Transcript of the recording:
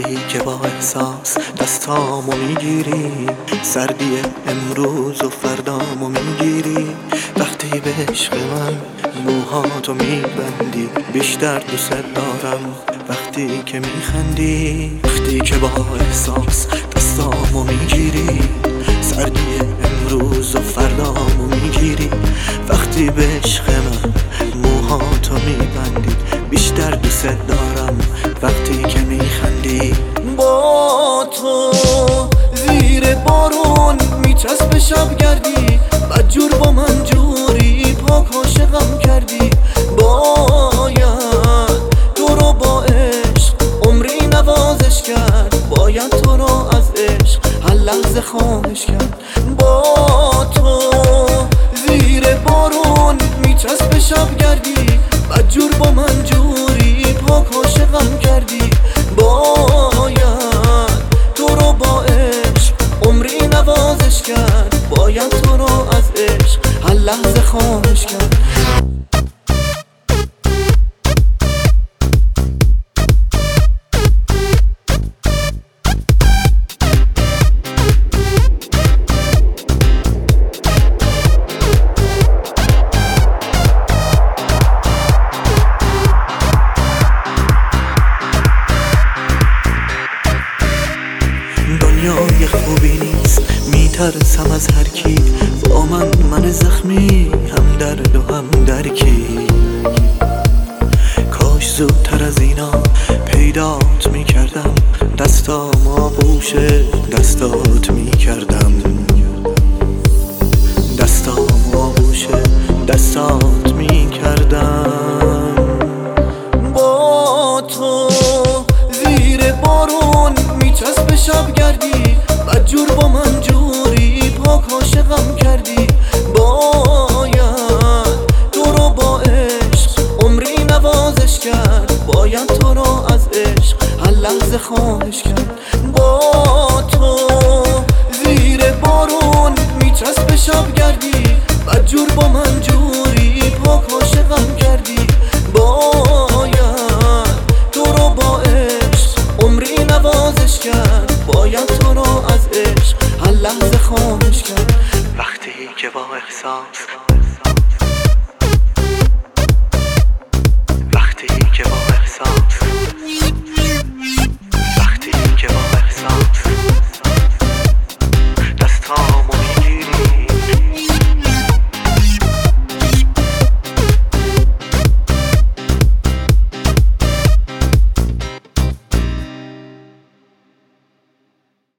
که با احساس دستامو میگیری، سردی امروز و فردامو میگیری. وقتی به عشق من موهاتو میبندی، بیشتر دوست دارم وقتی که میخندی. وقتی که با احساس دستامو میگیری، سردی امروز و فردامو میگیری. وقتی به عشق من موهاتو میبندی، بیشتر دوست دارم وقتی که میخندی. با تو زیر بارون میچسب شبگردی، بدجور با من جوری پاک عاشقم کردی. باید تو رو با عشق عمری نوازش کرد، باید تو رو از عشق هر لحظه خواهش کرد. با تو زیر بارون میچسب شبگردی، بدجور با من جوری پاک عاشقم کردی. باید تو رو با عشق عمری نوازش کرد، باید تو رو از عشق هر لحظه خواهش کرد. دنیای خوبی نیست، میترسم از هر کی. با من زخمی، هم درد و هم درکی. کاش زودتر از اینا پیدات میکردم، دستام آغوش دستات میکردم. دستام آغوش دستات میکردم. با تو زیر بارون میچسب شبگردی، بدجور با من جوری پاک عاشقم کردی. باید تو رو با عشق عمری نوازش کرد، باید تو رو از عشق هر لحظه خواهش کرد. با تو زیر بارون میچسب شبگردی، بدجور با من جوری پاک عاشقم کردی. باید تو رو با عشق عمری نوازش کرد، باید تو رو از عشق هر لحظه خواهش کرد. وقتی که با احساس، وقتی که با احساس